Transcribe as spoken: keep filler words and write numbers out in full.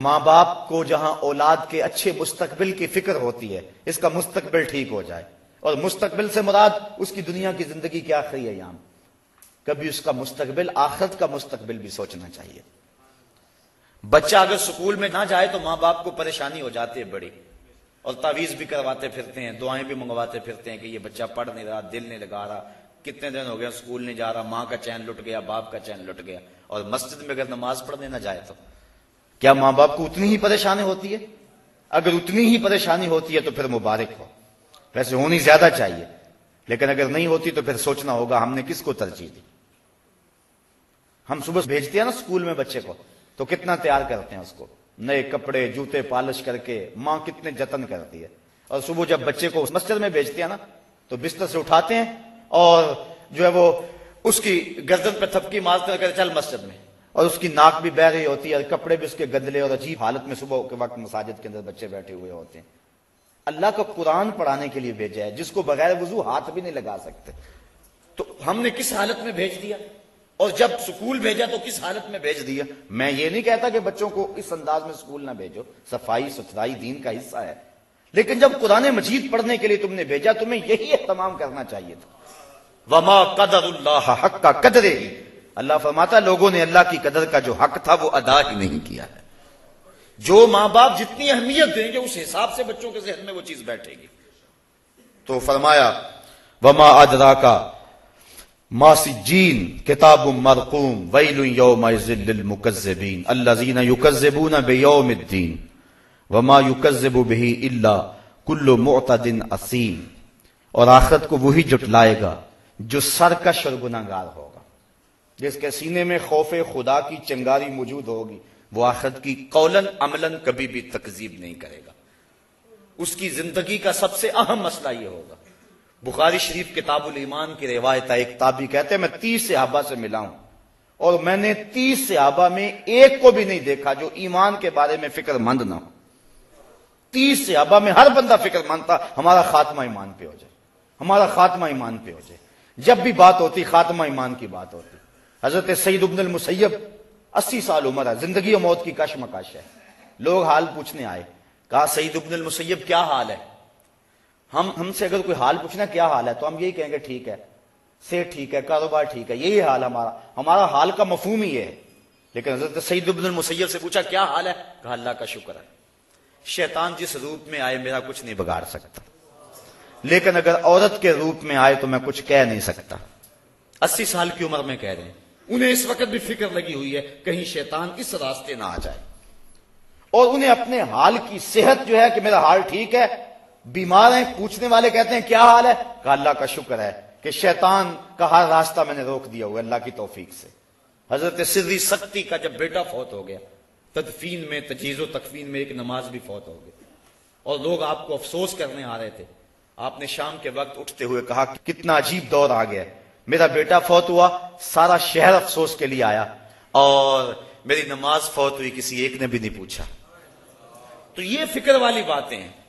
ماں باپ کو جہاں اولاد کے اچھے مستقبل کی فکر ہوتی ہے، اس کا مستقبل ٹھیک ہو جائے، اور مستقبل سے مراد اس کی دنیا کی زندگی کے آخری ایام، کبھی اس کا مستقبل آخرت کا مستقبل بھی سوچنا چاہیے۔ بچہ اگر سکول میں نہ جائے تو ماں باپ کو پریشانی ہو جاتی ہے بڑی، اور تعویذ بھی کرواتے پھرتے ہیں، دعائیں بھی منگواتے پھرتے ہیں کہ یہ بچہ پڑھ نہیں رہا، دل نہیں لگا رہا، کتنے دن ہو گیا سکول نہیں جا رہا، ماں کا چین لٹ گیا، باپ کا چین لٹ گیا۔ اور مسجد میں اگر نماز پڑھنے نہ جائے تو کیا ماں باپ کو اتنی ہی پریشانی ہوتی ہے؟ اگر اتنی ہی پریشانی ہوتی ہے تو پھر مبارک ہو، ویسے ہونی زیادہ چاہیے، لیکن اگر نہیں ہوتی تو پھر سوچنا ہوگا ہم نے کس کو ترجیح دی۔ ہم صبح بھیجتے ہیں نا سکول میں بچے کو، تو کتنا تیار کرتے ہیں اس کو، نئے کپڑے جوتے پالش کر کے، ماں کتنے جتن کرتی ہے، اور صبح جب بچے کو مسجد میں بھیجتے ہیں نا تو بستر سے اٹھاتے ہیں اور جو ہے وہ اس کی گردن پہ تھپکی مارتے ہیں، چل مسجد میں، اور اس کی ناک بھی بہ رہی ہوتی ہے اور کپڑے بھی اس کے گندلے اور عجیب حالت میں صبح کے وقت مساجد کے اندر بچے بیٹھے ہوئے ہوتے ہیں۔ اللہ کا قرآن پڑھانے کے لیے بھیجا ہے، جس کو بغیر وضو ہاتھ بھی نہیں لگا سکتے، تو ہم نے کس حالت میں بھیج دیا؟ اور جب سکول بھیجا تو کس حالت میں بھیج دیا؟ میں یہ نہیں کہتا کہ بچوں کو اس انداز میں سکول نہ بھیجو، صفائی ستھرائی دین کا حصہ ہے، لیکن جب قرآن مجید پڑھنے کے لیے تم نے بھیجا تمہیں یہی اہتمام کرنا چاہیے تھا۔ وما قدر اللہ حق قدرہ، اللہ فرماتا لوگوں نے اللہ کی قدر کا جو حق تھا وہ ادا ہی نہیں کیا ہے۔ جو ماں باپ جتنی اہمیت دیں گے اس حساب سے بچوں کے ذہن میں وہ چیز بیٹھے گی۔ تو فرمایا وما ادراک ما سجین کتاب مرقوم ویل یومئذ للمکذبین الذین یکذبون بیوم الدین وما یکذب بہ الا کل معتد اثیم، اور آخرت کو وہی جٹلائے گا جو سرکش اور گناہگار ہوگا، جس کے سینے میں خوف خدا کی چنگاری موجود ہوگی، وہ آخرت کی قولاً عملاً کبھی بھی تکذیب نہیں کرے گا۔ اس کی زندگی کا سب سے اہم مسئلہ یہ ہوگا۔ بخاری شریف کتاب الایمان کی روایت ہے، ایک تابعی کہتے ہیں میں تیس صحابہ سے ملا ہوں اور میں نے تیس صحابہ میں ایک کو بھی نہیں دیکھا جو ایمان کے بارے میں فکر مند نہ ہو۔ تیس صحابہ میں ہر بندہ فکر مند تھا ہمارا خاتمہ ایمان پہ ہو جائے، ہمارا خاتمہ ایمان پہ ہو جائے۔ جب بھی بات ہوتی خاتمہ ایمان کی بات ہوتی۔ حضرت سعید بن المسیب اسی سال عمر ہے، زندگی و موت کی کشمکش ہے، لوگ حال پوچھنے آئے، کہا سعید بن المسیب کیا حال ہے؟ ہم ہم سے اگر کوئی حال پوچھنا کیا حال ہے تو ہم یہی کہیں گے ٹھیک ہے، صحت ٹھیک ہے، کاروبار ٹھیک ہے، یہی حال ہمارا، ہمارا حال کا مفہوم ہی ہے۔ لیکن حضرت سعید بن المسیب سے پوچھا کیا حال ہے؟ کہا اللہ کا شکر ہے، شیطان جس روپ میں آئے میرا کچھ نہیں بگاڑ سکتا، لیکن اگر عورت کے روپ میں آئے تو میں کچھ کہہ نہیں سکتا۔ اسی سال کی عمر میں کہہ رہے ہیں، انہیں اس وقت بھی فکر لگی ہوئی ہے کہیں شیطان اس راستے نہ آ جائے، اور انہیں اپنے حال کی صحت جو ہے کہ میرا حال ٹھیک ہے، بیمار ہیں، پوچھنے والے کہتے ہیں کیا حال ہے؟ کہا اللہ کا شکر ہے کہ شیطان کا ہر راستہ میں نے روک دیا ہوا اللہ کی توفیق سے۔ حضرت سری سکتی کا جب بیٹا فوت ہو گیا، تدفین میں تجہیز و تکفین میں ایک نماز بھی فوت ہو گئی، اور لوگ آپ کو افسوس کرنے آ رہے تھے۔ آپ نے شام کے وقت اٹھتے ہوئے کہا کتنا عجیب دور آ گیا، میرا بیٹا فوت ہوا، سارا شہر افسوس کے لیے آیا، اور میری نماز فوت ہوئی کسی ایک نے بھی نہیں پوچھا۔ تو یہ فکر والی باتیں ہیں۔